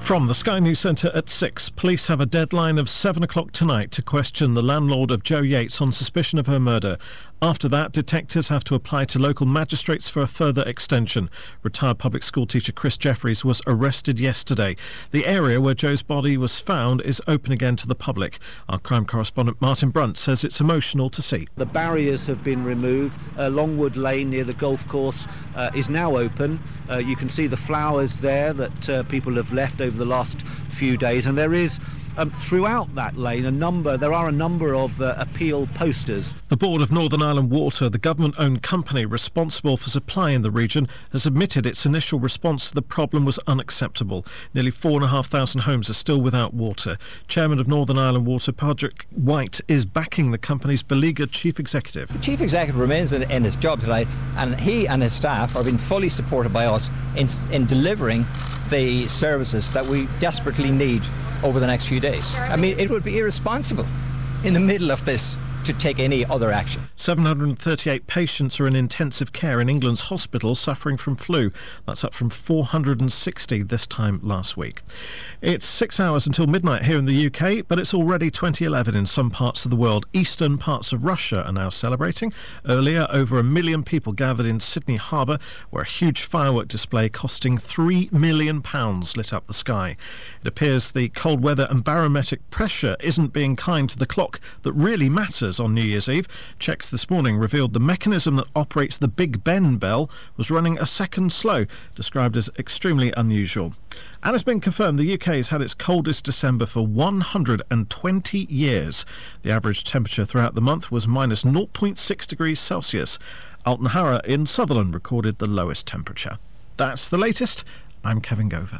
From the Sky News Centre at 6, police have a deadline of 7 o'clock tonight to question the landlord of Jo Yates on suspicion of her murder. After that, detectives have to apply to local magistrates for a further extension. Retired public school teacher Chris Jeffries was arrested yesterday. The area where Jo's body was found is open again to the public. Our crime correspondent Martin Brunt says it's emotional to see. The barriers have been removed. Longwood Lane near the golf course is now open. You can see the flowers there that people have left over the last few days, and there is throughout that lane there are a number of appeal posters. The Board of Northern Ireland Water, the government-owned company responsible for supply in the region, has admitted its initial response to the problem was unacceptable. Nearly 4,500 homes are still without water. Chairman of Northern Ireland Water, Padraig White, is backing the company's beleaguered chief executive. The chief executive remains in his job tonight, and he and his staff are being fully supported by us in delivering the services that we desperately need over the next few days. I mean, it would be irresponsible in the middle of this to take any other action. 738 patients are in intensive care in England's hospitals suffering from flu. That's up from 460 this time last week. It's 6 hours until midnight here in the UK, but it's already 2011 in some parts of the world. Eastern parts of Russia are now celebrating. Earlier, over 1 million people gathered in Sydney Harbour, where a huge firework display costing £3 million lit up the sky. It appears the cold weather and barometric pressure isn't being kind to the clock that really matters on New Year's Eve. Checks this morning revealed the mechanism that operates the Big Ben bell was running a second slow, described as extremely unusual. And it's been confirmed the UK has had its coldest December for 120 years. The average temperature throughout the month was minus 0.6 degrees Celsius. Alton Harrow in Sutherland recorded the lowest temperature. That's the latest. I'm Kevin Gover.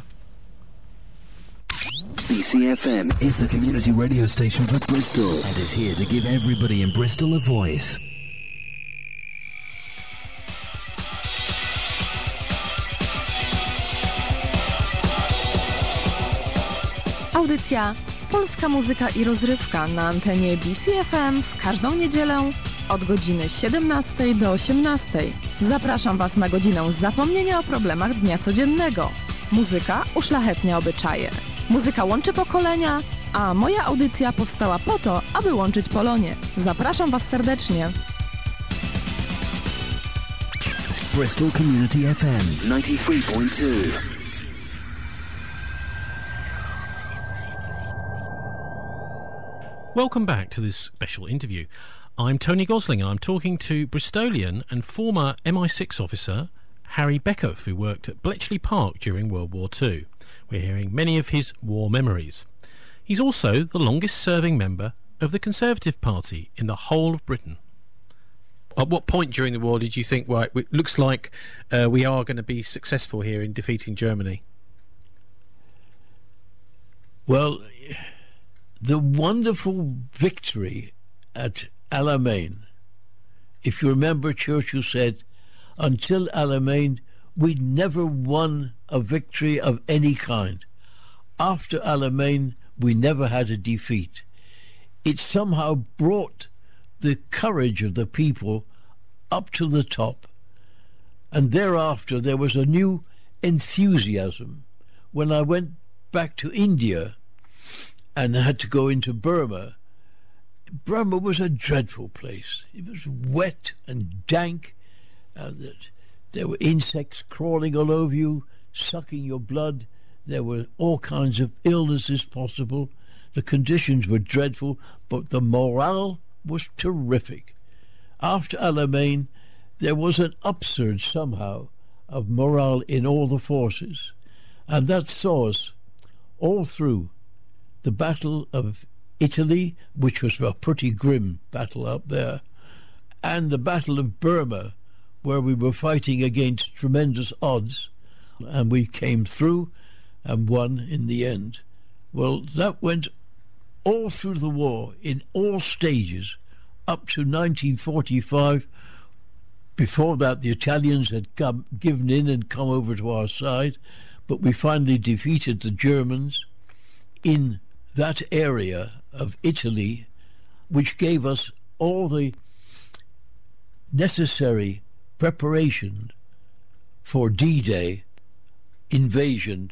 BCFM is the community radio station for Bristol and is here to give everybody in Bristol a voice. Audycja Polska Muzyka i Rozrywka na antenie BCFM w każdą niedzielę od godziny 17 do 18. Zapraszam Was na godzinę zapomnienia o problemach dnia codziennego. Muzyka uszlachetnia obyczaje. Muzyka łączy pokolenia, a moja audycja powstała po to, aby łączyć Polonię. Zapraszam Was serdecznie. Bristol Community FM 93.2. Welcome back to this special interview. I'm Tony Gosling and I'm talking to Bristolian and former MI6 officer Harry Beckoff, who worked at Bletchley Park during World War II. We're hearing many of his war memories. He's also the longest serving member of the Conservative Party in the whole of Britain. At what point during the war did you think, right, it looks like we are going to be successful here in defeating Germany? Well, the wonderful victory at Alamein. If you remember, Churchill said, until Alamein, we'd never won a victory of any kind. After Alamein, we never had a defeat. It somehow brought the courage of the people up to the top. And thereafter, there was a new enthusiasm. When I went back to India and had to go into Burma, Burma was a dreadful place. It was wet and dank. There were insects crawling all over you, sucking your blood. There were all kinds of illnesses possible. The conditions were dreadful, but the morale was terrific. After Alamein, there was an upsurge somehow of morale in all the forces. And that saw us all through the Battle of Italy, which was a pretty grim battle up there, and the Battle of Burma, where we were fighting against tremendous odds, and we came through and won in the end. Well, that went all through the war, in all stages, up to 1945. Before that, the Italians had given in and come over to our side, but we finally defeated the Germans in that area of Italy, which gave us all the necessary preparation for D-Day invasion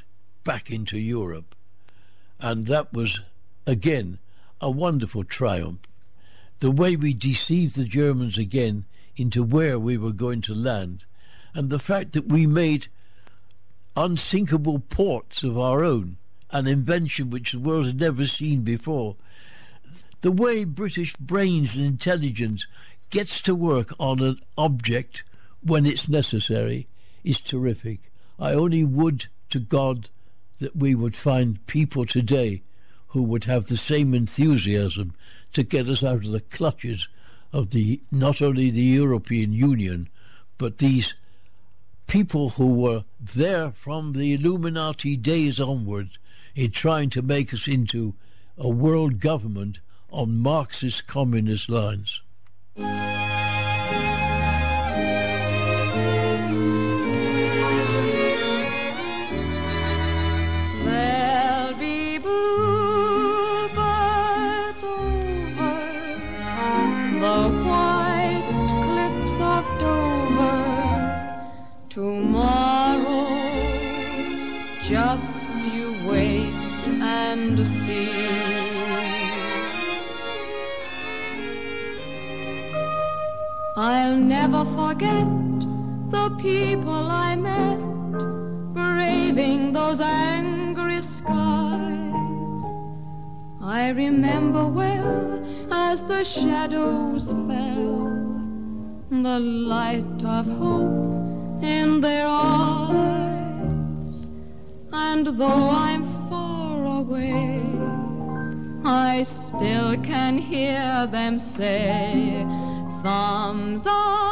back into Europe. And that was, again, a wonderful triumph. The way we deceived the Germans again into where we were going to land, and the fact that we made unsinkable ports of our own, an invention which the world had never seen before. The way British brains and intelligence gets to work on an object when it's necessary is terrific. I only would to God that we would find people today who would have the same enthusiasm to get us out of the clutches of not only the European Union, but these people who were there from the Illuminati days onwards in trying to make us into a world government on Marxist communist lines. There'll be bluebirds over the white cliffs of Dover tomorrow. Just you wait and see. I'll never forget the people I met braving those angry skies. I remember well as the shadows fell, the light of hope in their eyes. And though I'm far away, I still can hear them say, thumbs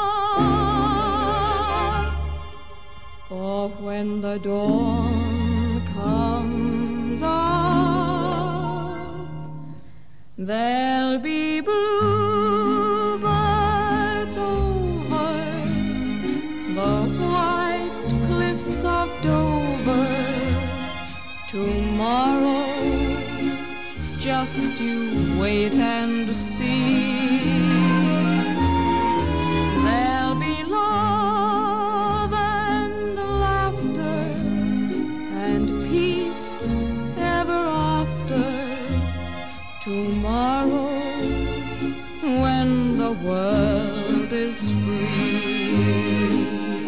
up. For when the dawn comes up, there'll be bluebirds over the white cliffs of Dover tomorrow. Just you wait and see. There'll be love and laughter and peace ever after tomorrow, when the world is free.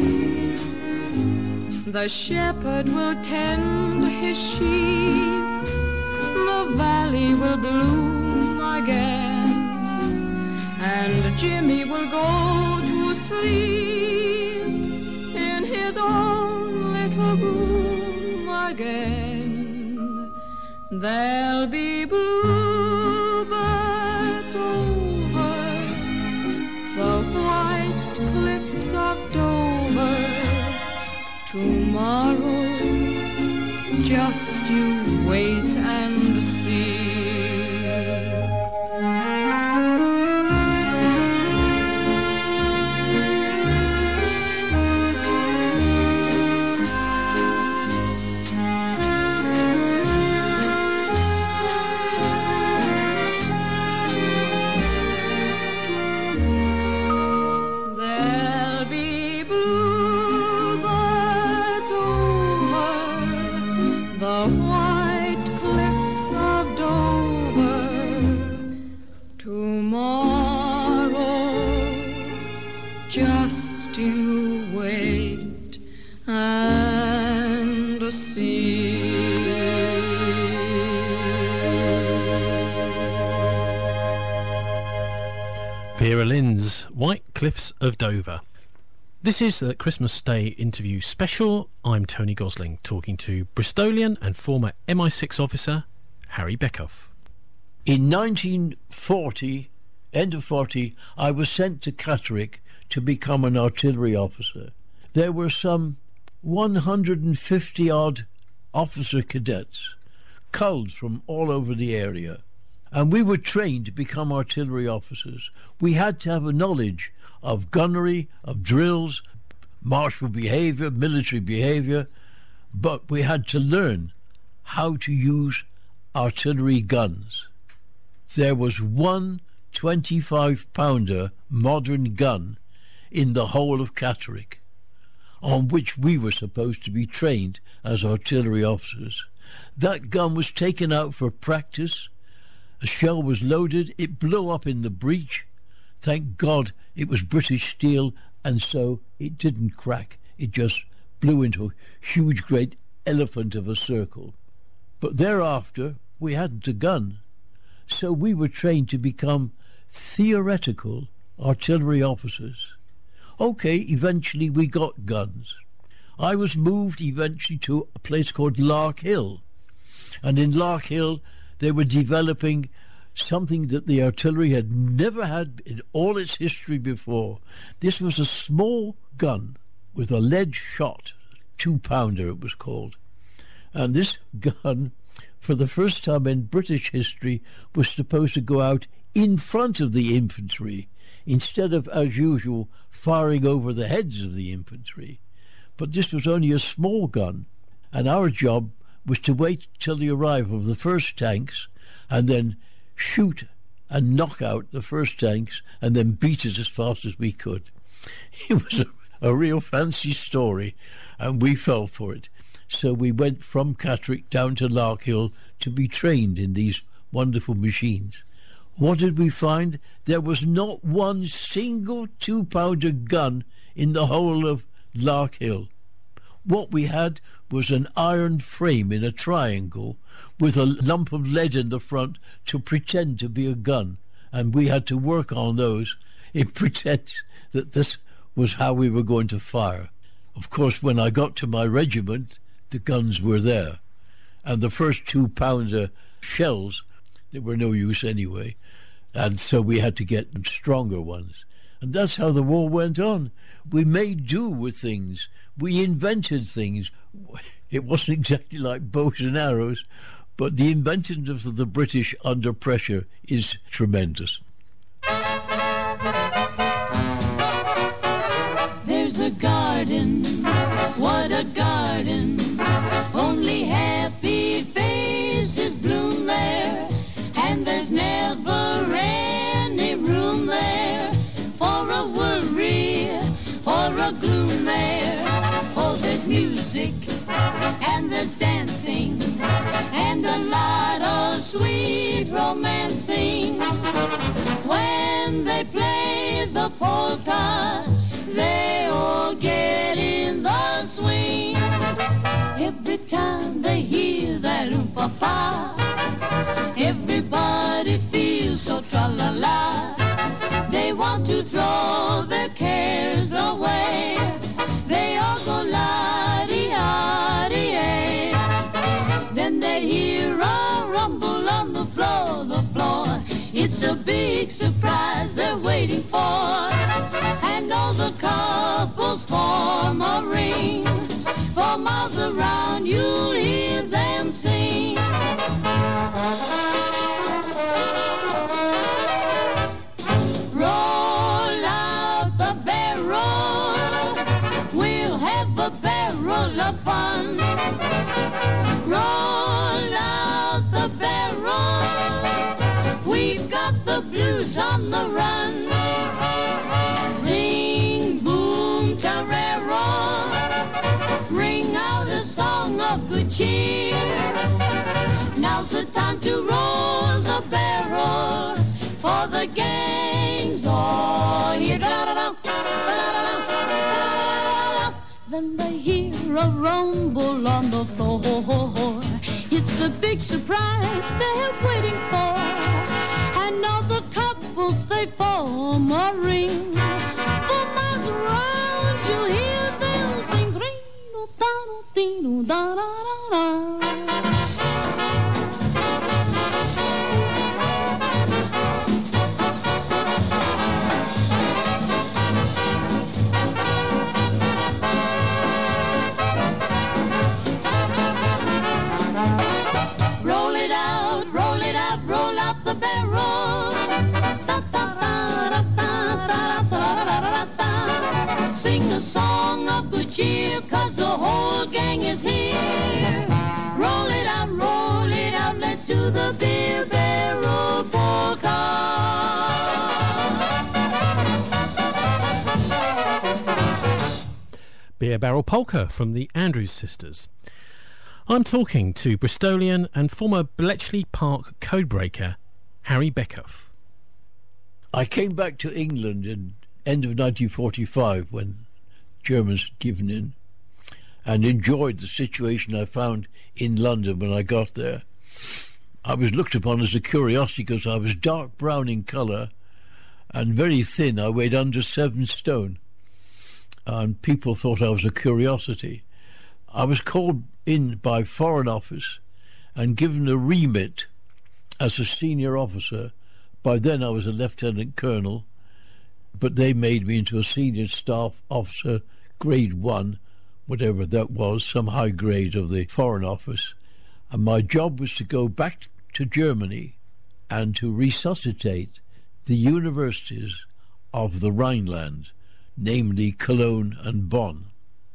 The shepherd will tend his sheep, the valley will bloom again, and Jimmy will go to sleep in his own little room again. There'll be bluebirds over the white cliffs of Dover tomorrow. Just you wait and see. There'll be bluebirds over the white cliffs of Dover tomorrow. Just you wait and see. Vera Lynn's White Cliffs of Dover. This is the Christmas Day interview special. I'm Tony Gosling, talking to Bristolian and former MI6 officer Harry Beckhoff. In 1940, end of 40, I was sent to Catterick to become an artillery officer. There were some 150-odd officer cadets, culls from all over the area, and we were trained to become artillery officers. We had to have a knowledge of gunnery, of drills, martial behaviour, military behaviour, but we had to learn how to use artillery guns. There was one 25-pounder modern gun in the whole of Catterick. on which we were supposed to be trained as artillery officers. That gun was taken out for practice. A shell was loaded. It blew up in the breach. Thank God it was British steel, and so it didn't crack. It just blew into a huge, great elephant of a circle. But thereafter, we hadn't a gun. So we were trained to become theoretical artillery officers. Okay, eventually we got guns. I was moved eventually to a place called Lark Hill. And in Lark Hill, they were developing something that the artillery had never had in all its history before. This was a small gun with a lead shot, 2-pounder it was called. And this gun, for the first time in British history, was supposed to go out in front of the infantry, instead of, as usual, firing over the heads of the infantry. But this was only a small gun, and our job was to wait till the arrival of the first tanks and then shoot and knock out the first tanks and then beat it as fast as we could. It was a real fancy story, and we fell for it. So we went from Catterick down to Lark Hill to be trained in these wonderful machines. What did we find? There was not one single 2-pounder gun in the whole of Lark Hill. What we had was an iron frame in a triangle with a lump of lead in the front to pretend to be a gun, and we had to work on those in pretense that this was how we were going to fire. Of course, when I got to my regiment, the guns were there, and the first 2-pounder shells, they were no use anyway, and so we had to get stronger ones. And that's how the war went on. We made do with things. We invented things. It wasn't exactly like bows and arrows, but the inventiveness of the British under pressure is tremendous. There's a garden, what a garden, only happy faces bloom there, and there's never any room there for a worry or a gloom there. Oh, there's music and there's dancing and a lot of sweet romancing. When they play the polka, they all get in the swing. Every time they hear that oom-pa-pa, everybody feels so tra-la-la. They want to throw their cares away. They all go la-dee-ah-dee-ay. Then they hear a rumble on the floor, the floor. It's a big surprise they're waiting for. And all the couples form a ring. For miles around you'll hear them sing. Roll out the barrel, we'll have a barrel of fun. Roll out the barrel, we've got the blues on the run. Sing boom tarero, ring out a song of good cheer. Now's the time to roll the barrel, for the gang's all here. Then they hear a rumble on the floor. It's a big surprise they're waiting for. And all the couples, they form a ring. For miles around you'll hear them sing. Ring-o-da-do-dee-do-da-da-da-da. Roll out the barrel. Sing a song of good cheer, 'cause the whole gang is here. Roll it out, let's do the beer barrel polka. hear Barrel Polka from the Andrews Sisters. I'm talking to Bristolian and former Bletchley Park codebreaker Harry Beckoff. I came back to England in end of 1945 when Germans had given in, and enjoyed the situation I found in London when I got there. I was looked upon as a curiosity because I was dark brown in colour and very thin. I weighed under 7 stone, and people thought I was a curiosity. I was called in by Foreign Office and given a remit as a senior officer. By then I was a lieutenant colonel, but they made me into a senior staff officer, grade 1, whatever that was, some high grade of the Foreign Office. And my job was to go back to Germany and to resuscitate the universities of the Rhineland, namely Cologne and Bonn.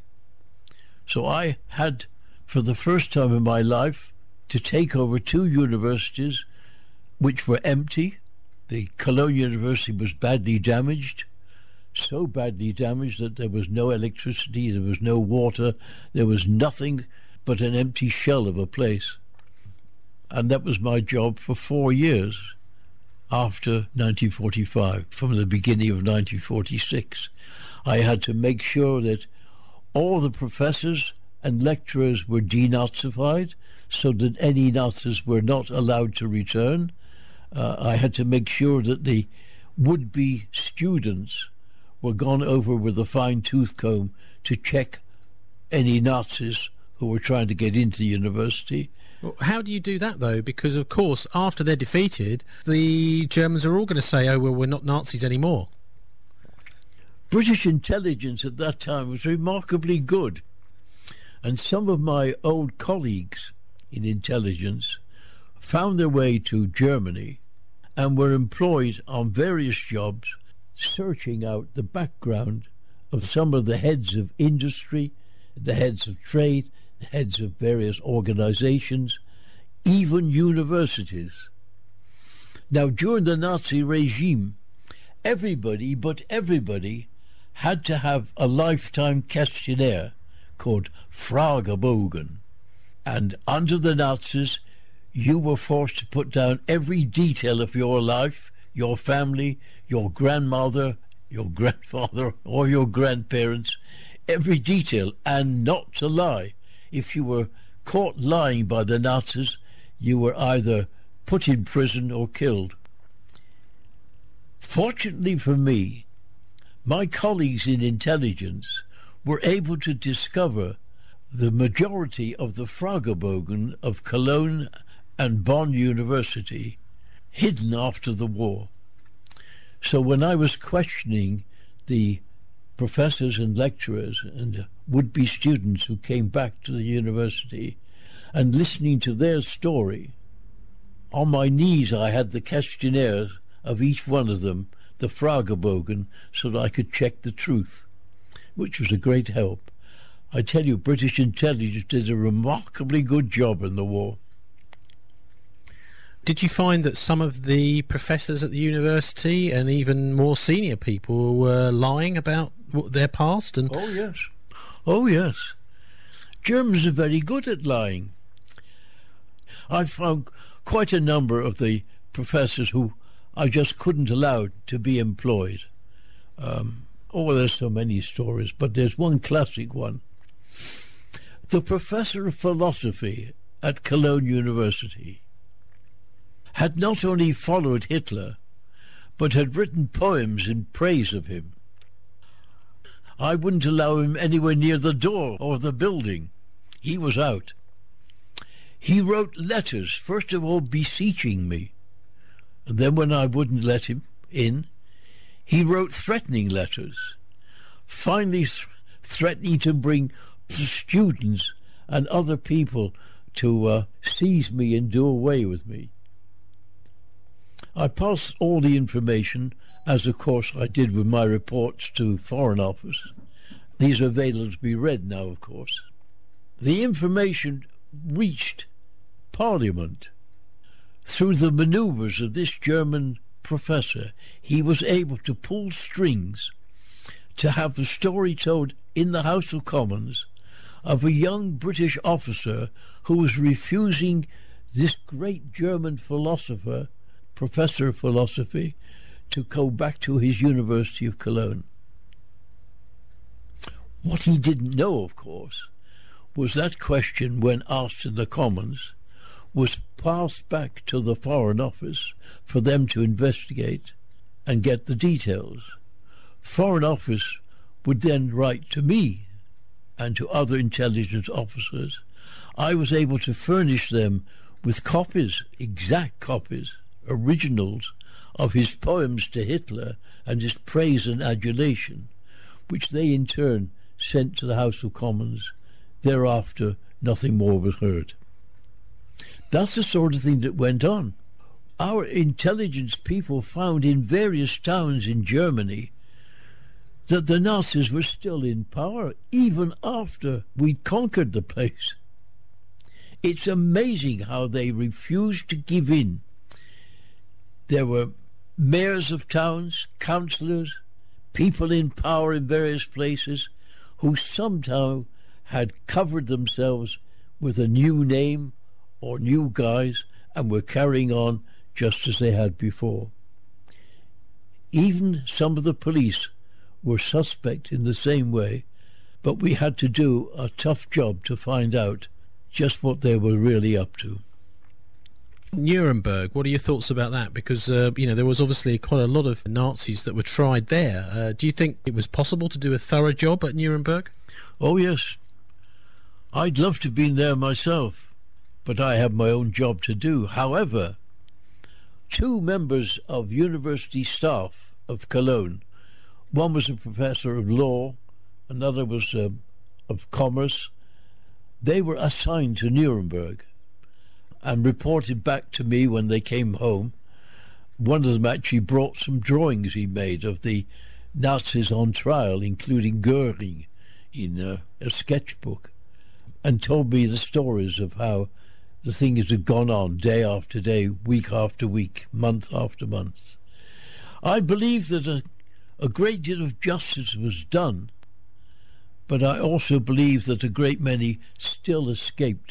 So I had, for the first time in my life, to take over 2 universities which were empty. The Cologne University was badly damaged, so badly damaged that there was no electricity, there was no water, there was nothing but an empty shell of a place. And that was my job for 4 years after 1945, from the beginning of 1946. I had to make sure that all the professors and lecturers were denazified so that any Nazis were not allowed to return. I had to make sure that the would-be students were gone over with a fine-tooth comb to check any Nazis who were trying to get into the university. Well, how do you do that, though? Because, of course, after they're defeated, the Germans are all going to say, oh, well, we're not Nazis anymore. British intelligence at that time was remarkably good. And some of my old colleagues in intelligence found their way to Germany and were employed on various jobs searching out the background of some of the heads of industry, the heads of trade, the heads of various organizations, even universities. Now, during the Nazi regime, everybody had to have a lifetime questionnaire called Fragebogen. And under the Nazis, you were forced to put down every detail of your life, your family, your grandmother, your grandfather, or your grandparents, every detail, and not to lie. If you were caught lying by the Nazis, you were either put in prison or killed. Fortunately for me, my colleagues in intelligence were able to discover the majority of the Fragebogen of Cologne and Bonn University hidden after the war. So when I was questioning the professors and lecturers and would-be students who came back to the university and listening to their story, on my knees I had the questionnaires of each one of them, the Fragebogen, so that I could check the truth, which was a great help. I tell you, British intelligence did a remarkably good job in the war. Did you find that some of the professors at the university and even more senior people were lying about their past? And Oh, yes. Oh, yes. Germans are very good at lying. I found quite a number of the professors who I just couldn't allow to be employed. There's so many stories, but there's one classic one. The professor of philosophy at Cologne University had not only followed Hitler, but had written poems in praise of him. I wouldn't allow him anywhere near the door of the building. He was out. He wrote letters, first of all beseeching me, and then when I wouldn't let him in, he wrote threatening letters, finally threatening to bring students and other people to seize me and do away with me. I passed all the information, as of course I did with my reports to Foreign Office. These are available to be read now, of course. The information reached Parliament. Through the manoeuvres of this German professor, he was able to pull strings to have the story told in the House of Commons of a young British officer who was refusing this great German philosopher, professor of philosophy, to go back to his University of Cologne. What he didn't know, of course, was that question, when asked in the Commons, was passed back to the Foreign Office for them to investigate and get the details. Foreign Office would then write to me and to other intelligence officers. I was able to furnish them with copies, exact copies, originals, of his poems to Hitler and his praise and adulation, which they in turn sent to the House of Commons. Thereafter, nothing more was heard. That's the sort of thing that went on. Our intelligence people found in various towns in Germany that the Nazis were still in power even after we'd conquered the place. It's amazing how they refused to give in. There were mayors of towns, councillors, people in power in various places who somehow had covered themselves with a new name or new guise and were carrying on just as they had before. Even some of the police were suspect in the same way, but we had to do a tough job to find out just what they were really up to. Nuremberg, what are your thoughts about that? Because, there was obviously quite a lot of Nazis that were tried there. Do you think it was possible to do a thorough job at Nuremberg? Oh, yes. I'd love to have been there myself, but I have my own job to do. However, 2 members of university staff of Cologne, one was a professor of law, another was of commerce, they were assigned to Nuremberg and reported back to me when they came home. One of them actually brought some drawings he made of the Nazis on trial, including Goering, in a sketchbook, and told me the stories of how the things had gone on day after day, week after week, month after month. I believe that a great deal of justice was done, but I also believe that a great many still escaped.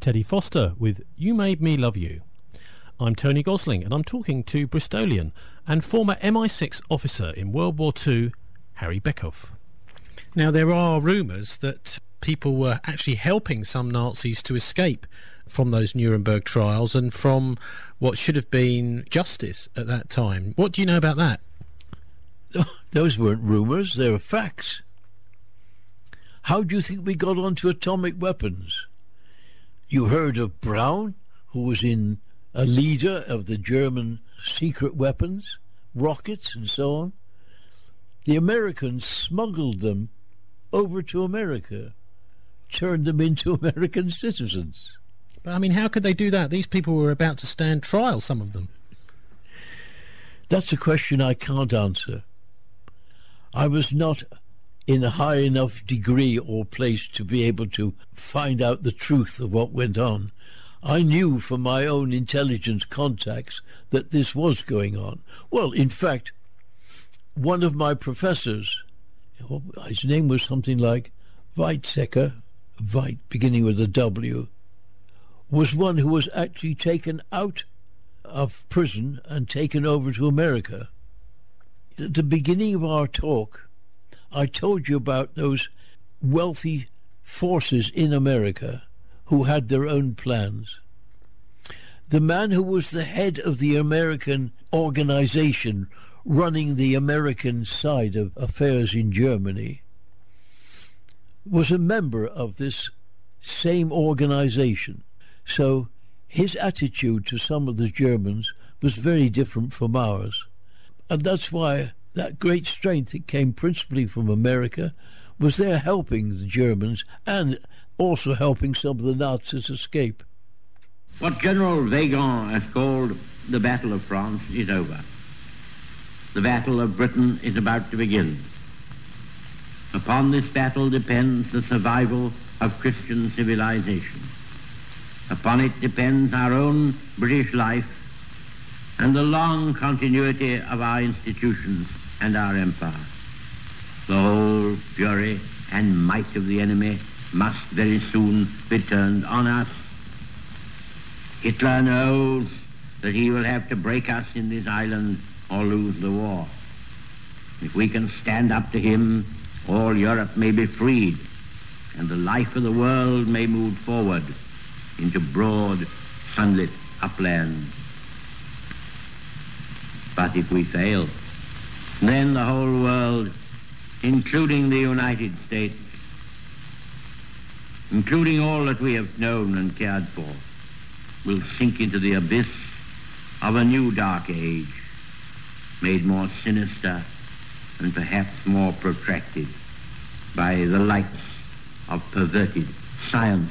Teddy Foster with You Made Me Love You. I'm Tony Gosling, and I'm talking to Bristolian and former MI6 officer in World War II, Harry Beckhoff. Now, there are rumours that people were actually helping some Nazis to escape from those Nuremberg trials and from what should have been justice at that time. What do you know about that? Those weren't rumours, they were facts. How do you think we got onto atomic weapons? You heard of Braun, who was a leader of the German secret weapons, rockets and so on. The Americans smuggled them over to America, turned them into American citizens. But, I mean, how could they do that? These people were about to stand trial, some of them. That's a question I can't answer. I was not in a high enough degree or place to be able to find out the truth of what went on. I knew from my own intelligence contacts that this was going on. Well, in fact, one of my professors, his name was something like Weizsäcker, Weit, beginning with a W, was one who was actually taken out of prison and taken over to America. At the beginning of our talk, I told you about those wealthy forces in America who had their own plans. The man who was the head of the American organization running the American side of affairs in Germany was a member of this same organization. So his attitude to some of the Germans was very different from ours. And that's why that great strength that came principally from America was there helping the Germans and also helping some of the Nazis escape. What General Weygand has called the Battle of France is over. The Battle of Britain is about to begin. Upon this battle depends the survival of Christian civilization. Upon it depends our own British life and the long continuity of our institutions and our empire. The whole fury and might of the enemy must very soon be turned on us. Hitler knows that he will have to break us in this island or lose the war. If we can stand up to him, all Europe may be freed, and the life of the world may move forward into broad, sunlit uplands. But if we fail, then the whole world, including the United States, including all that we have known and cared for, will sink into the abyss of a new dark age, made more sinister and perhaps more protracted by the lights of perverted science.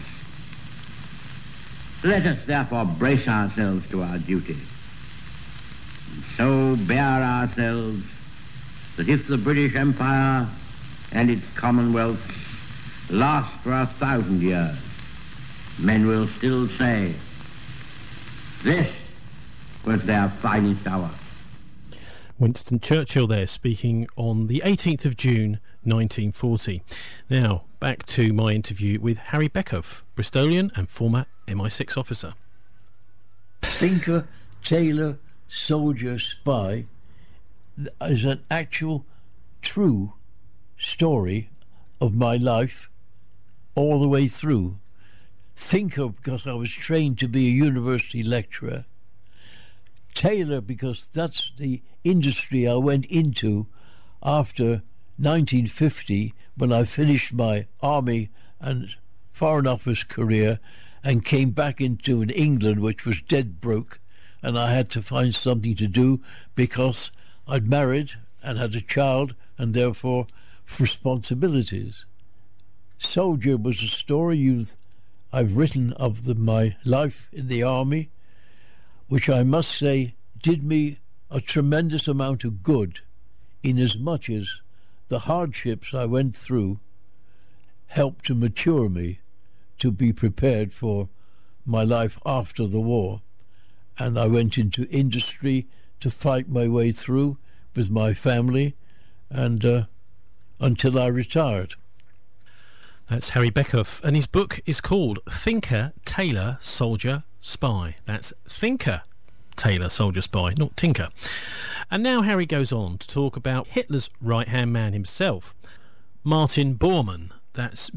Let us therefore brace ourselves to our duty, and so bear ourselves that if the British Empire and its Commonwealth last for 1,000 years, men will still say, this was their finest hour. Winston Churchill there, speaking on the 18th of June 1940. Now, back to my interview with Harry Beckhoff, Bristolian and former MI6 officer. Thinker, tailor, soldier, spy is an actual, true story of my life all the way through. Thinker, because I was trained to be a university lecturer. Tailor, because that's the industry I went into after 1950, when I finished my army and foreign office career and came back into an England which was dead broke, and I had to find something to do because I'd married and had a child and therefore responsibilities. Soldier was a story I've written of my life in the army, which I must say did me a tremendous amount of good, inasmuch as the hardships I went through helped to mature me to be prepared for my life after the war. And I went into industry to fight my way through with my family and until I retired. That's Harry Beckhoff, and his book is called Thinker, Tailor, Soldier, Spy. That's Thinker, Tailor, Soldier, Spy, not Tinker. And now Harry goes on to talk about Hitler's right-hand man himself, Martin Bormann. That's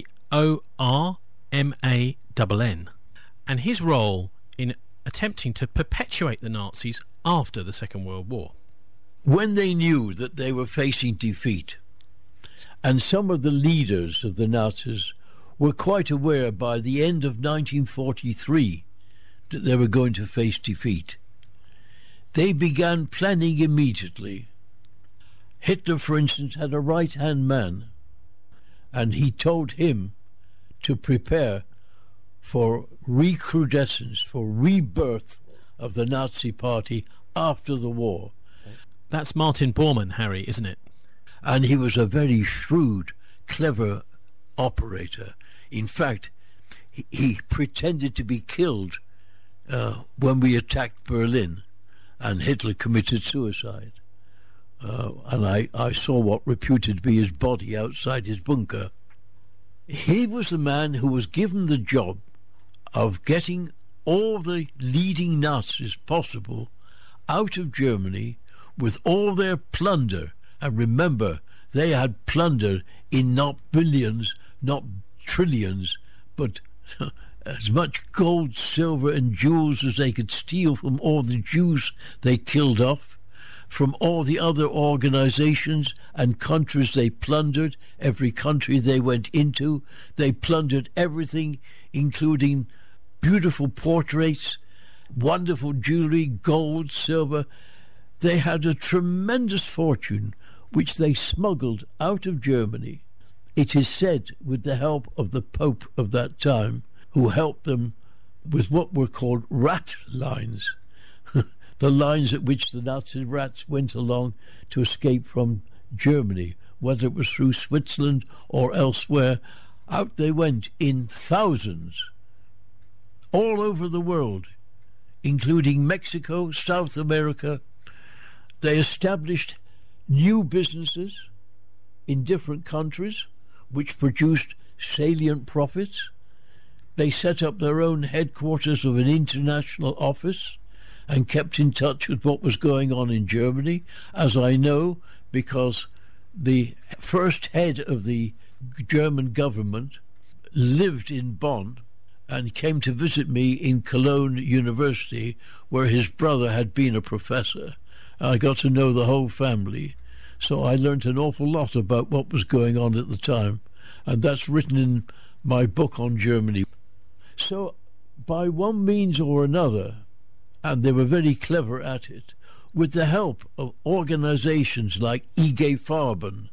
Bormann, and his role in attempting to perpetuate the Nazis after the Second World War. When they knew that they were facing defeat, and some of the leaders of the Nazis were quite aware by the end of 1943 that they were going to face defeat, they began planning immediately. Hitler, for instance, had a right-hand man, and he told him to prepare for recrudescence, for rebirth of the Nazi Party after the war. That's Martin Bormann, Harry, isn't it? And he was a very shrewd, clever operator. In fact, he pretended to be killed when we attacked Berlin, and Hitler committed suicide. And I saw what reputed to be his body outside his bunker. He was the man who was given the job of getting all the leading Nazis possible out of Germany with all their plunder. And remember, they had plunder in not billions, not trillions, but as much gold, silver and jewels as they could steal from all the Jews they killed off, from all the other organizations and countries they plundered, every country they went into. They plundered everything, including beautiful portraits, wonderful jewelry, gold, silver. They had a tremendous fortune which they smuggled out of Germany. It is said with the help of the Pope of that time, who helped them with what were called rat lines, the lines at which the Nazi rats went along to escape from Germany, whether it was through Switzerland or elsewhere. Out they went in thousands, all over the world, including Mexico, South America. They established new businesses in different countries which produced salient profits. They set up their own headquarters of an international office and kept in touch with what was going on in Germany, as I know, because the first head of the German government lived in Bonn and came to visit me in Cologne University, where his brother had been a professor. I got to know the whole family, so I learnt an awful lot about what was going on at the time, and that's written in my book on Germany. So, by one means or another, and they were very clever at it, with the help of organizations like IG Farben,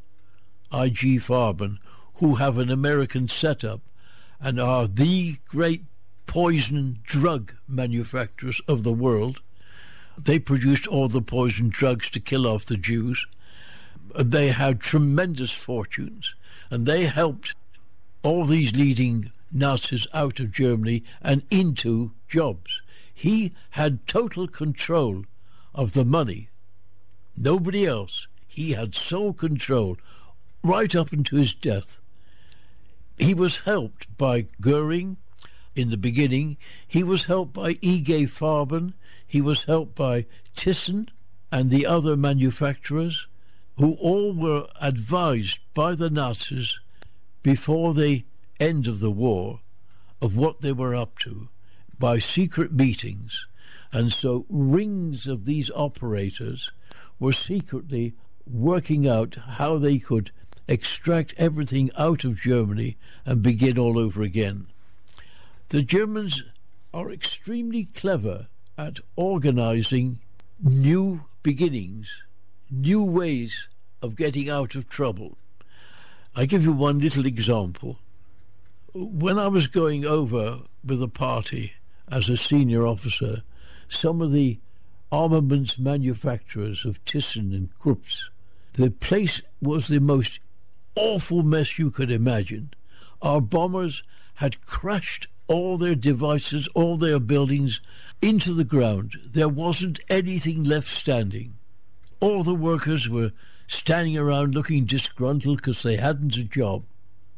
who have an American setup and are the great poison drug manufacturers of the world. They produced all the poison drugs to kill off the Jews. They had tremendous fortunes, and they helped all these leading Nazis out of Germany and into jobs. He had total control of the money. Nobody else. He had sole control right up into his death. He was helped by Goering in the beginning. He was helped by IG Farben. He was helped by Thyssen and the other manufacturers, who all were advised by the Nazis before the end of the war of what they were up to by secret meetings. And so rings of these operators were secretly working out how they could extract everything out of Germany and begin all over again. The Germans are extremely clever at organizing new beginnings, new ways of getting out of trouble. I give you one little example. When I was going over with a party as a senior officer, some of the armaments manufacturers of Thyssen and Krups, the place was the most awful mess you could imagine. Our bombers had crashed all their devices, all their buildings into the ground. There wasn't anything left standing. All the workers were standing around looking disgruntled because they hadn't a job.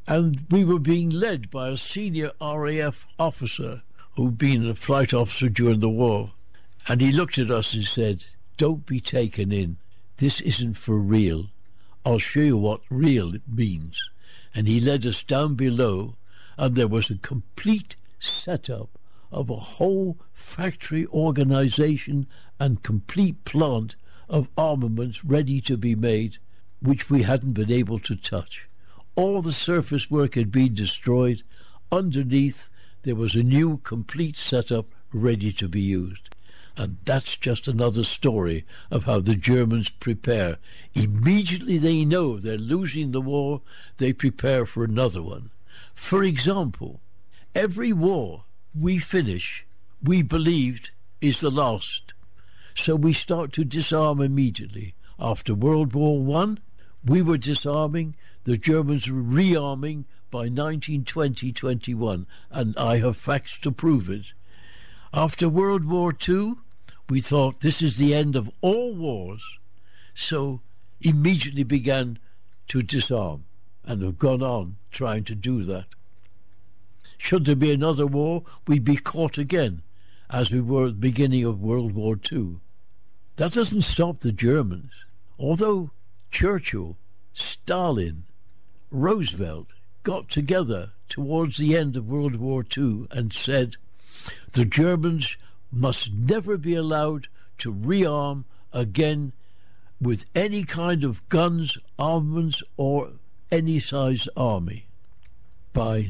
And we were being led by a senior RAF officer who'd been a flight officer during the war. And he looked at us and said, "Don't be taken in. This isn't for real. I'll show you what real means." And he led us down below, and there was a complete setup of a whole factory organization and complete plant of armaments ready to be made, which we hadn't been able to touch. All the surface work had been destroyed. Underneath, there was a new complete setup ready to be used. And that's just another story of how the Germans prepare. Immediately they know they're losing the war, they prepare for another one. For example, every war we finish, we believed, is the last. So we start to disarm immediately. After World War I, we were disarming, the Germans were rearming by 1920-21, and I have facts to prove it. After World War II, we thought this is the end of all wars, so immediately began to disarm and have gone on trying to do that. Should there be another war, we'd be caught again, as we were at the beginning of World War II. That doesn't stop the Germans. Although Churchill, Stalin, Roosevelt got together towards the end of World War II and said the Germans must never be allowed to rearm again with any kind of guns, armaments, or any size army. By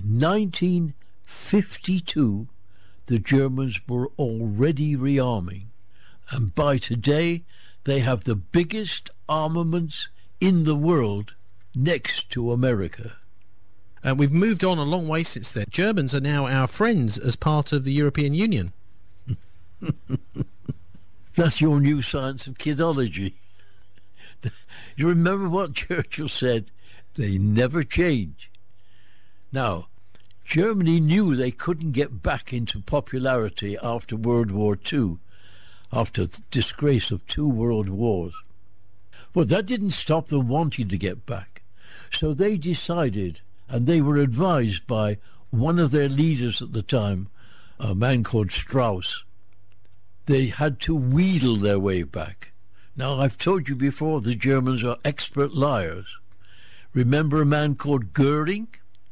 1952, the Germans were already rearming, and by today they have the biggest armaments in the world next to America. We've moved on a long way since then. Germans are now our friends as part of the European Union. That's your new science of kidology. You remember what Churchill said? They never change. Now, Germany knew they couldn't get back into popularity after World War II, after the disgrace of 2 world wars. Well, that didn't stop them wanting to get back. So they decided, and they were advised by one of their leaders at the time, a man called Strauss, they had to wheedle their way back. Now, I've told you before, the Germans are expert liars. Remember a man called Goering?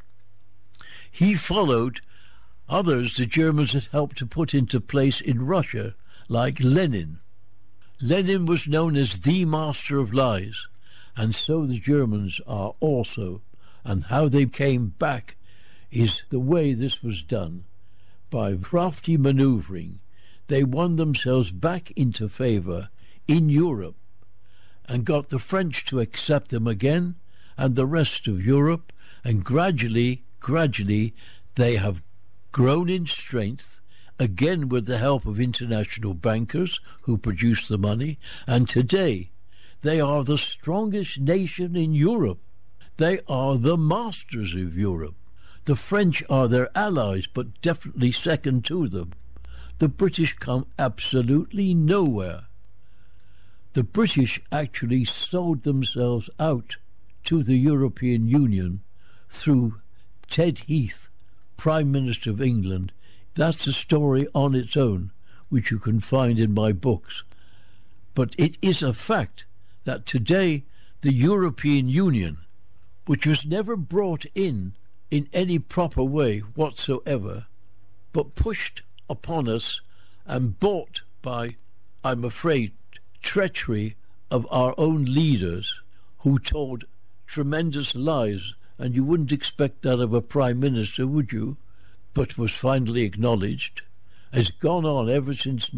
He followed others the Germans had helped to put into place in Russia, like Lenin. Lenin was known as the master of lies, and so the Germans are also. And how they came back is the way this was done. By crafty manoeuvring, they won themselves back into favour in Europe and got the French to accept them again and the rest of Europe, and gradually they have grown in strength, again with the help of international bankers who produce the money, and today they are the strongest nation in Europe. They are the masters of Europe. The French are their allies, but definitely second to them. The British come absolutely nowhere. The British actually sold themselves out to the European Union through Ted Heath, Prime Minister of England. That's a story on its own, which you can find in my books. But it is a fact that today the European Union, which was never brought in any proper way whatsoever, but pushed upon us and bought by, I'm afraid, treachery of our own leaders who told tremendous lies, and you wouldn't expect that of a prime minister, would you? But was finally acknowledged, has gone on ever since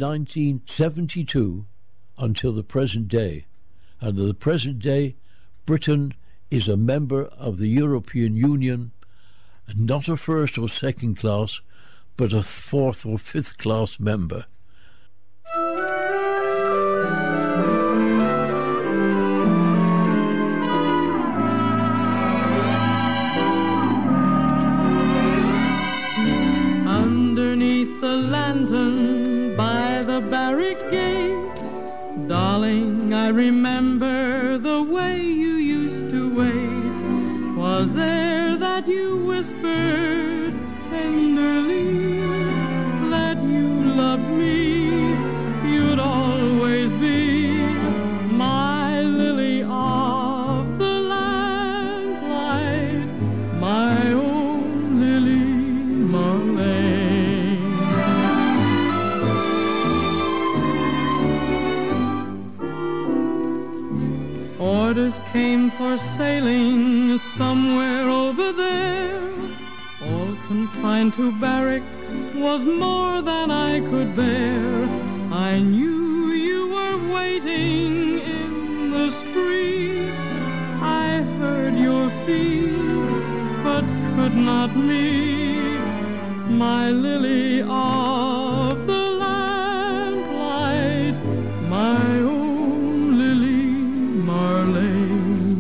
1972 until the present day. And at the present day, Britain is a member of the European Union, not a first or second class, but a fourth or fifth class member. Underneath the lantern by the barrack gate, darling, I remember the way you used to wait. Was there that that you whispered tenderly that you loved me, you'd always be my lily of the lamplight, my own Lily Marlene. Orders came for sailing somewhere over there. All confined to barracks was more than I could bear. I knew you were waiting in the street. I heard your feet, but could not meet my lily of the lamplight, my own Lily Marlene.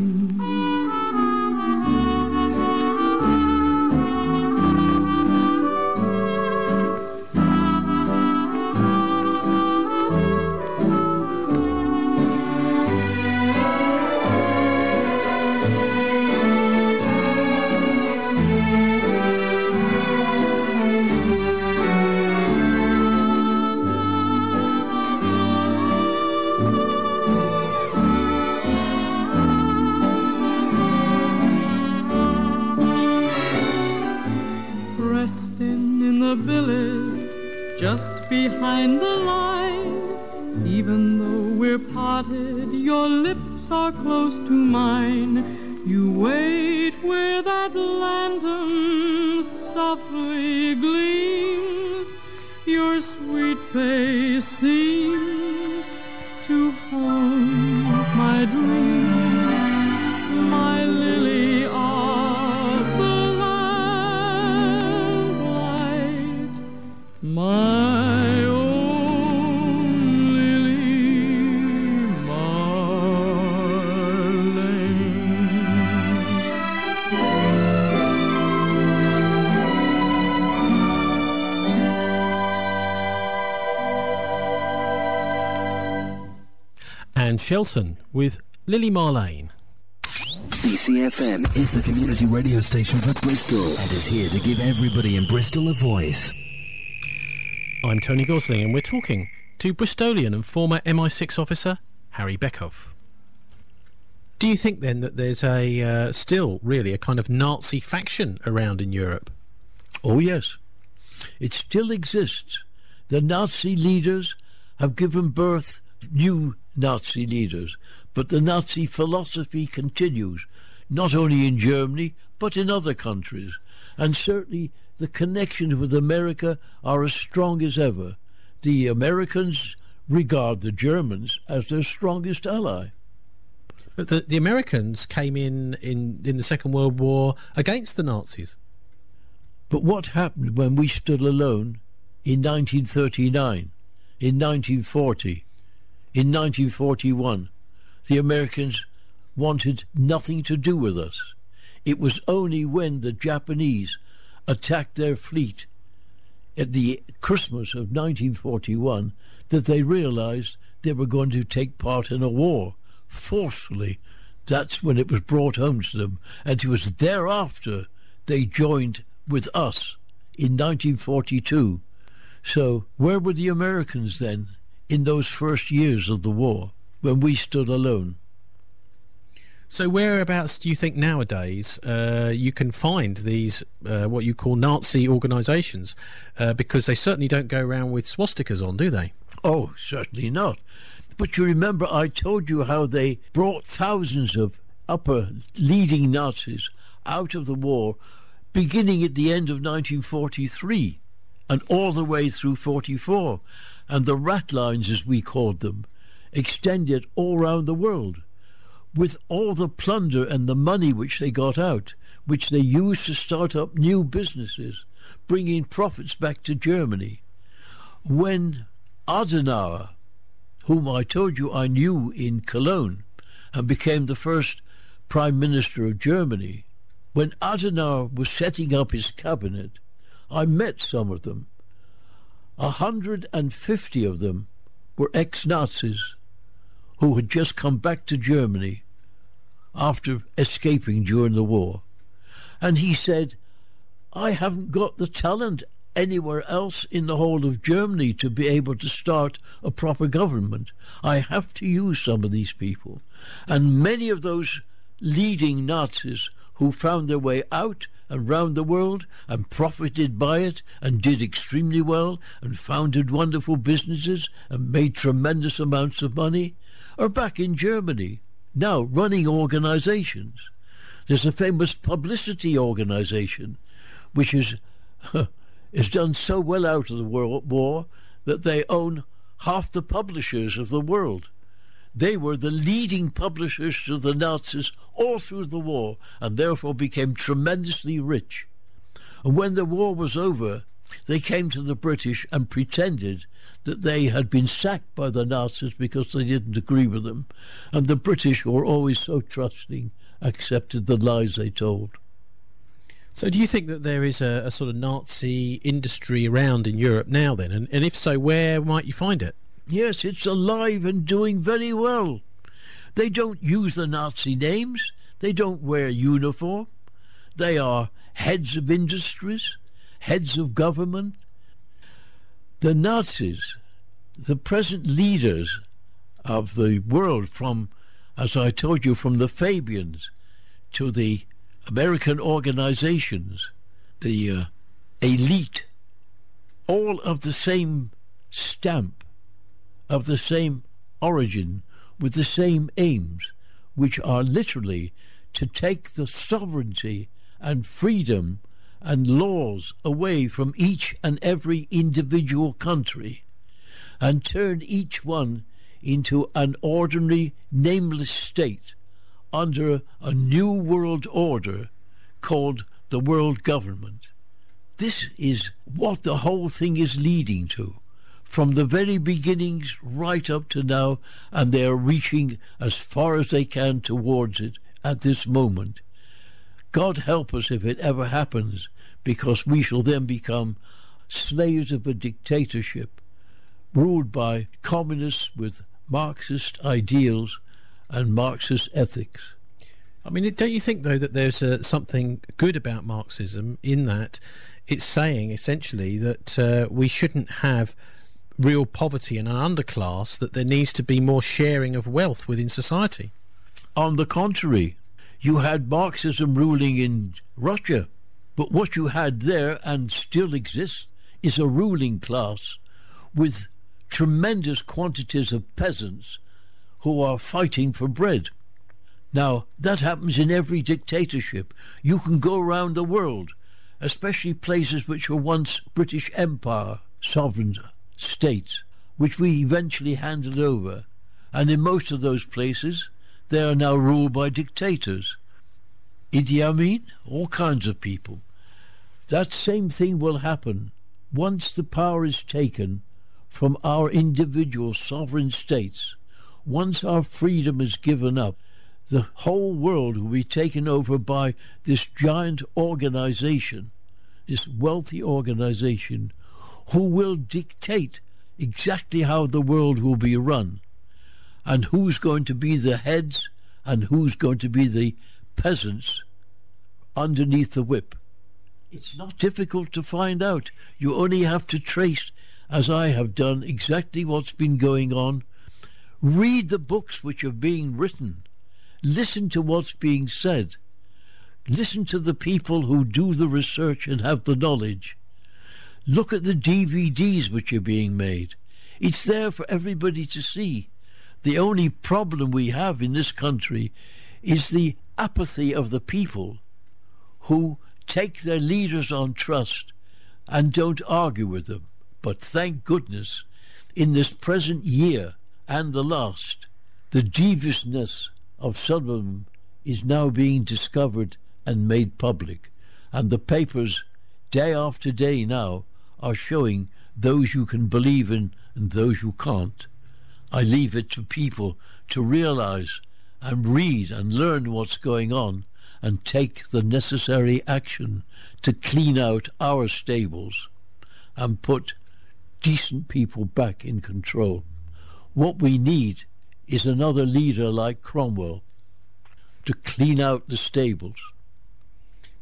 Resting in the billet just behind the line, even though we're parted, your lips are close to mine. You wait where that lantern softly gleams. Your sweet face seems to haunt my dreams, my lily of the lamplight, my own Lily And Shelton with Lily Marlene. BCFM is the community radio station for Bristol and is here to give everybody in Bristol a voice. I'm Tony Gosling and we're talking to Bristolian and former MI6 officer Harry Beckhoff. Do you think then that there's a still really a kind of Nazi faction around in Europe? Oh yes, it still exists. The Nazi leaders have given birth to new Nazi leaders, but the Nazi philosophy continues, not only in Germany but in other countries, and certainly the connections with America are as strong as ever. The Americans regard the Germans as their strongest ally. But the Americans came in the Second World War against the Nazis. But what happened when we stood alone in 1939, in 1940, in 1941? The Americans wanted nothing to do with us. It was only when the Japanese attacked their fleet at the Christmas of 1941 that they realized they were going to take part in a war forcefully. That's when it was brought home to them, and it was thereafter they joined with us in 1942. So where were the Americans then in those first years of the war when we stood alone? So whereabouts do you think nowadays you can find these what you call Nazi organisations? Because they certainly don't go around with swastikas on, do they? Oh, certainly not. But you remember I told you how they brought thousands of upper leading Nazis out of the war, beginning at the end of 1943 and all the way through 44. And the rat lines, as we called them, extended all around the world, with all the plunder and the money which they got out, which they used to start up new businesses, bringing profits back to Germany. When Adenauer, whom I told you I knew in Cologne and became the first Prime Minister of Germany, when Adenauer was setting up his cabinet, I met some of them. 150 of them were ex-Nazis who had just come back to Germany after escaping during the war. And he said, I haven't got the talent anywhere else in the whole of Germany to be able to start a proper government. I have to use some of these people. And many of those leading Nazis who found their way out and round the world and profited by it and did extremely well and founded wonderful businesses and made tremendous amounts of money are back in Germany now running organizations. There's a famous publicity organization which is done so well out of the World War that they own half the publishers of the world. They were the leading publishers to the Nazis all through the war and therefore became tremendously rich. And when the war was over, they came to the British and pretended that they had been sacked by the Nazis because they didn't agree with them. And the British, who were always so trusting, accepted the lies they told. So do you think that there is a sort of Nazi industry around in Europe now then? And if so, where might you find it? Yes, it's alive and doing very well. They don't use the Nazi names. They don't wear uniform. They are heads of industries, heads of government. The Nazis, the present leaders of the world, from, as I told you, from the Fabians to the American organizations, the elite, all of the same stamp, of the same origin, with the same aims, which are literally to take the sovereignty and freedom and laws away from each and every individual country and turn each one into an ordinary, nameless state under a new world order called the world government. This is what the whole thing is leading to, from the very beginnings right up to now, and they are reaching as far as they can towards it at this moment. God help us if it ever happens, because we shall then become slaves of a dictatorship ruled by communists with Marxist ideals and Marxist ethics. I mean, don't you think, though, that there's something good about Marxism in that it's saying, essentially, that we shouldn't have real poverty and an underclass, that there needs to be more sharing of wealth within society? On the contrary, you had Marxism ruling in Russia, but what you had there, and still exists, is a ruling class with tremendous quantities of peasants who are fighting for bread. Now, that happens in every dictatorship. You can go around the world, especially places which were once British Empire, sovereign states, which we eventually handed over. And in most of those places, they are now ruled by dictators. Idi Amin, all kinds of people. That same thing will happen once the power is taken from our individual sovereign states. Once our freedom is given up, the whole world will be taken over by this giant organization, this wealthy organization, who will dictate exactly how the world will be run, and who's going to be the heads and who's going to be the peasants underneath the whip. It's not difficult to find out. You only have to trace, as I have done, exactly what's been going on. Read the books which are being written. Listen to what's being said. Listen to the people who do the research and have the knowledge. Look at the DVDs which are being made. It's there for everybody to see. The only problem we have in this country is the apathy of the people who take their leaders on trust and don't argue with them. But thank goodness, in this present year and the last, the deviousness of some of them is now being discovered and made public. And the papers, day after day now, are showing those you can believe in and those you can't. I leave it to people to realize and read and learn what's going on and take the necessary action to clean out our stables and put decent people back in control. What we need is another leader like Cromwell to clean out the stables.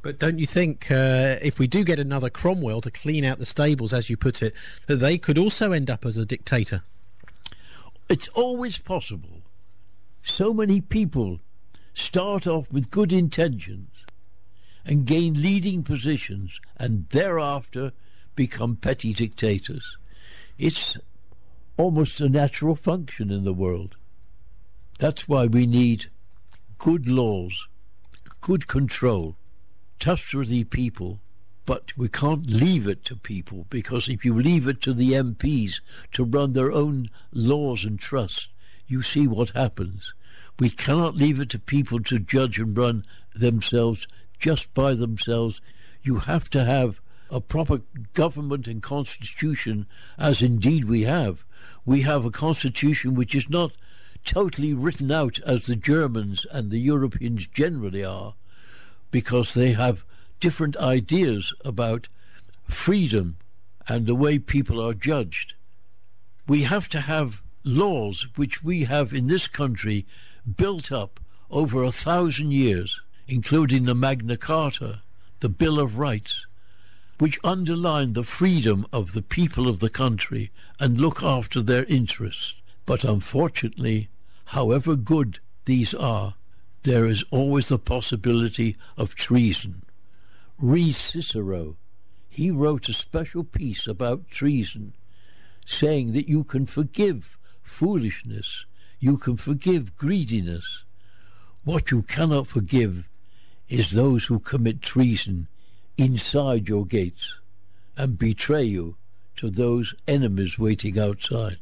But don't you think if we do get another Cromwell to clean out the stables, as you put it, that they could also end up as a dictator? It's always possible. So many people start off with good intentions and gain leading positions and thereafter become petty dictators. It's almost a natural function in the world. That's why we need good laws, good control, trustworthy people, but we can't leave it to people, because if you leave it to the MPs to run their own laws and trust, you see what happens. We cannot leave it to people to judge and run themselves just by themselves. You have to have a proper government and constitution, as indeed we have. We have a constitution which is not totally written out as the Germans and the Europeans generally are, because they have different ideas about freedom and the way people are judged. We have to have laws which we have in this country built up over 1,000 years, including the Magna Carta, the Bill of Rights, which underline the freedom of the people of the country and look after their interests. But unfortunately, however good these are, there is always the possibility of treason. Read Cicero. He wrote a special piece about treason, saying that you can forgive foolishness, you can forgive greediness. What you cannot forgive is those who commit treason inside your gates and betray you to those enemies waiting outside.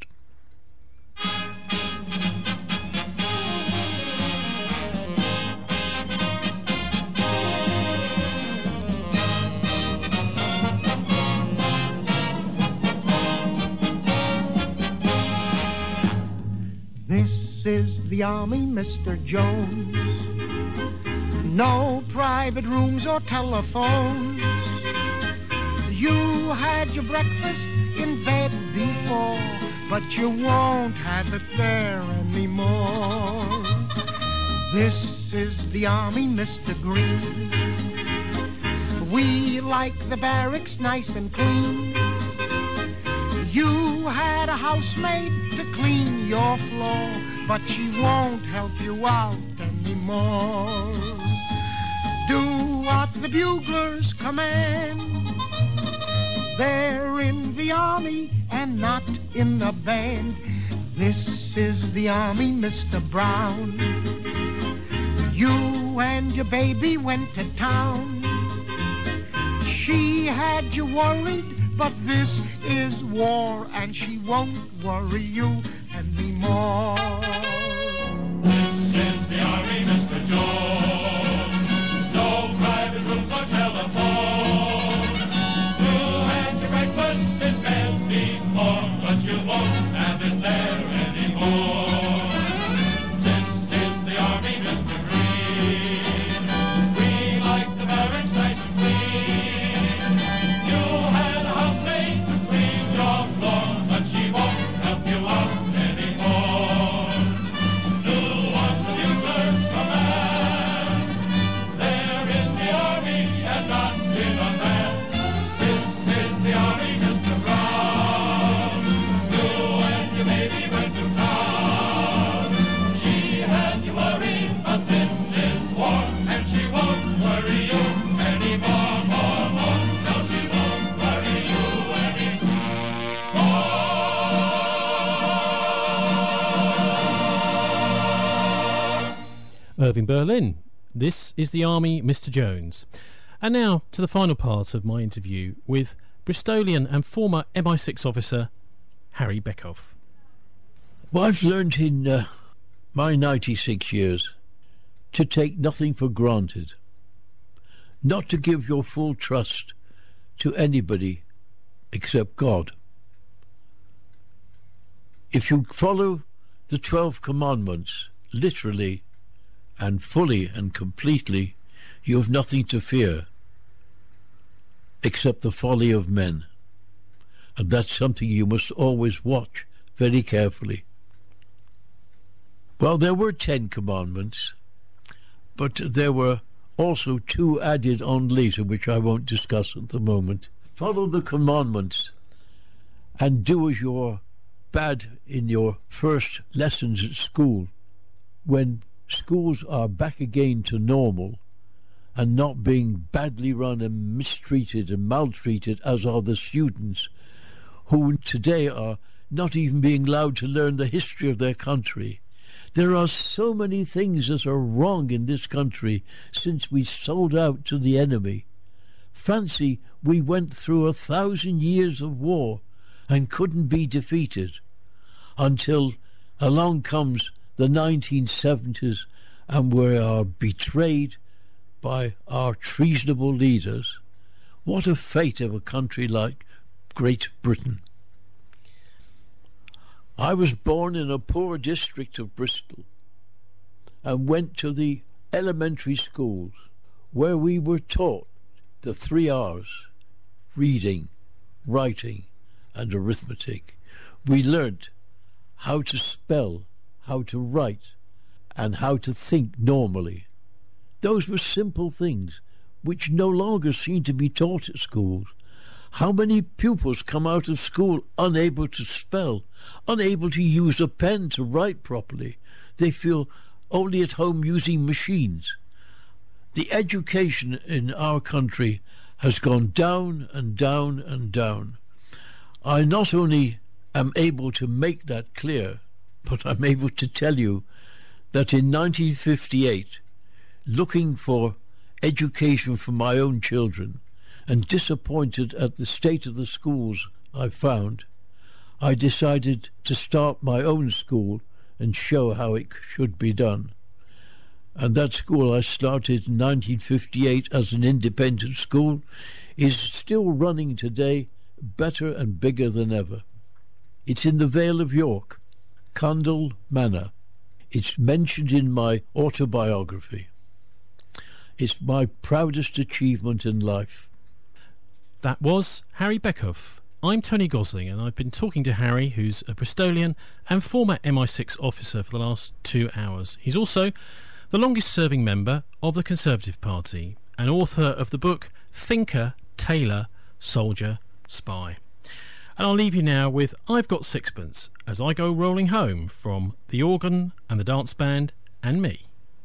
This is the army, Mr. Jones. No private rooms or telephones. You had your breakfast in bed before, but you won't have it there anymore. This is the army, Mr. Green. We like the barracks nice and clean. You had a housemaid to clean your floor, but she won't help you out anymore. Do what the buglers command. They're in the army and not in a band. This is the army, Mr. Brown. You and your baby went to town. She had you worried, but this is war, and she won't worry you anymore. This is the army, Mr. Jones. No private rooms or telephone. You had your breakfast in bed before, but you won't have it there anymore. This is the army, Mr. Green. We like the barracks nice and clean. You had a housemaid to clean your floor, but she won't help you out anymore. Do what the buglers command. They're in the army and not in a band. This is the army, Mr. Brown. You and your baby went to town. She had you worried, but this is war, and she won't worry you anymore. More. No, she won't worry you anymore. Irving Berlin. This is the army, Mr. Jones. And now to the final part of my interview with Bristolian and former MI6 officer Harry Beckhoff. Well, I've learned in my 96 years to take nothing for granted, not to give your full trust to anybody except God. If you follow the 12 commandments literally and fully and completely, you have nothing to fear except the folly of men. And that's something you must always watch very carefully. Well, there were 10 commandments, but there were Also 2 added on later, which I won't discuss at the moment. Follow the commandments and do as you're bad in your first lessons at school. When schools are back again to normal and not being badly run and mistreated and maltreated as are the students who today are not even being allowed to learn the history of their country. There are so many things that are wrong in this country since we sold out to the enemy. Fancy we went through 1,000 years of war and couldn't be defeated until along comes the 1970s and we are betrayed by our treasonable leaders. What a fate of a country like Great Britain. I was born in a poor district of Bristol and went to the elementary schools where we were taught the 3 R's: reading, writing and arithmetic. We learnt how to spell, how to write and how to think normally. Those were simple things which no longer seem to be taught at schools. How many pupils come out of school unable to spell, unable to use a pen to write properly? They feel only at home using machines. The education in our country has gone down and down and down. I not only am able to make that clear, but I'm able to tell you that in 1958, looking for education for my own children, and disappointed at the state of the schools I found, I decided to start my own school and show how it should be done. And that school I started in 1958 as an independent school is still running today, better and bigger than ever. It's in the Vale of York, Condell Manor. It's mentioned in my autobiography. It's my proudest achievement in life. That was Harry Beckhoff. I'm Tony Gosling, and I've been talking to Harry, who's a Bristolian and former MI6 officer for the last 2 hours. He's also the longest-serving member of the Conservative Party and author of the book Thinker, Tailor, Soldier, Spy. And I'll leave you now with I've Got Sixpence as I go rolling home from the organ and the dance band and me.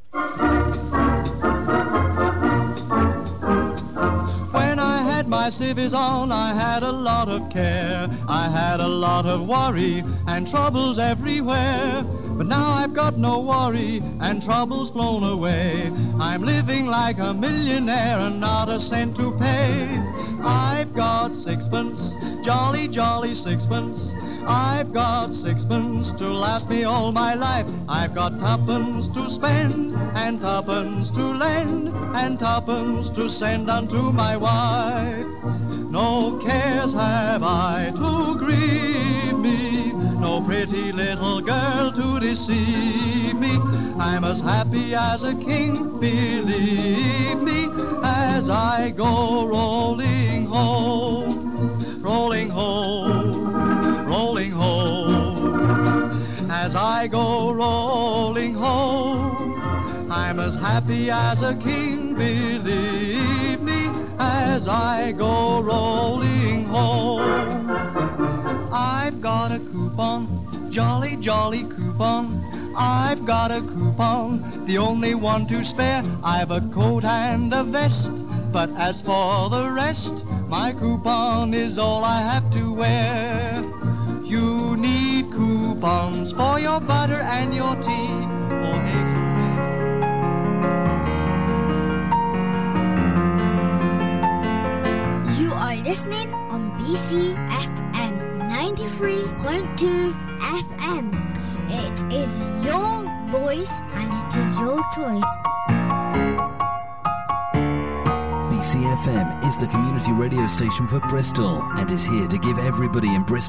My civvies on, I had a lot of care. I had a lot of worry and troubles everywhere. But now I've got no worry and troubles flown away. I'm living like a millionaire and not a cent to pay. I've got sixpence, jolly, jolly sixpence. I've got sixpence to last me all my life. I've got tuppence to spend and tuppence to lend and tuppence to send unto my wife. No cares have I to grieve me, no pretty little girl to deceive me. I'm as happy as a king, believe me, as I go rolling home, rolling home, rolling home. As I go rolling home, I'm as happy as a king, believe me, as I go rolling home. I've got a coupon, jolly, jolly coupon. I've got a coupon, the only one to spare. I've a coat and a vest, but as for the rest, my coupon is all I have to wear. You need coupons for your butter and your tea, for eggs and You are listening on BCFM 93.2 FM. It is your voice and it is your choice. BCFM is the community radio station for Bristol and is here to give everybody in Bristol